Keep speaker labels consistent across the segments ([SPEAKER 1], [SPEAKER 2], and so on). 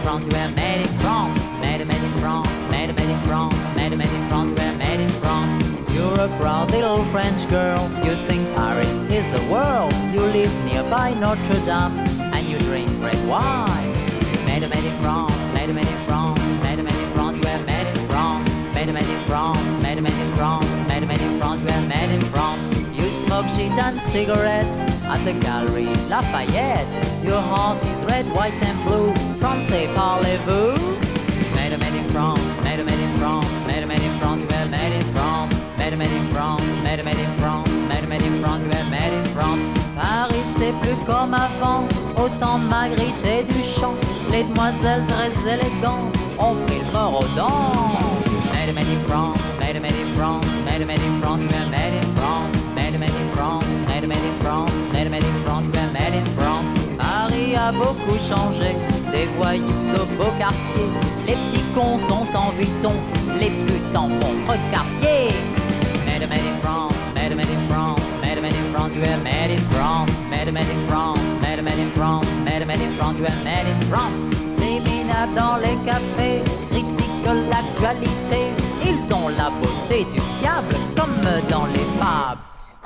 [SPEAKER 1] France, you were made in France. Made in France, made in France, made in France, you were made in France. You're a proud little French girl. You think Paris is the world. You live nearby Notre Dame and you drink red wine. Made in France, made in France, made in France, you were made in France. Made in France, made in France, made in France, you were made in France. You smoke shit and cigarettes at the Galerie Lafayette. Your heart is red, white and blue. Francais parlez-vous? Made in France, made in France, made in France, you were made in France. Made in France, made in France, made in France, you were made in France. Paris c'est plus comme avant, au temps de Magritte et Duchamp. Les demoiselles très élégantes ont pris le mort aux dents. Made in France, made in France, made in France, you were made in France. Made in France, made in France, made in France, you were made in France. Paris a beaucoup changé, des voyous au beau quartier. Les petits cons sont en vuitton, les putes en contrequartier. Made in France, made in France, made in France, you were made in France. Made in France, made in France, made in France, you were made in France. Les minables dans les cafés critiquent l'actualité. Ils ont la beauté du diable comme dans les fables.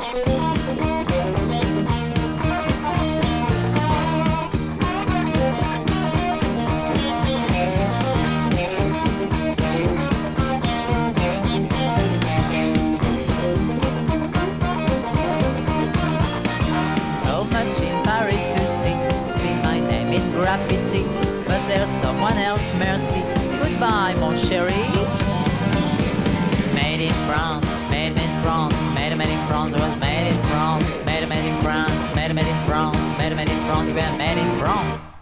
[SPEAKER 1] Paris to see my name in graffiti, but there's someone else, merci, goodbye mon chéri. Made in France, made in France, made in France, it was made in France, made in France, made in France, made in France, we were made in France.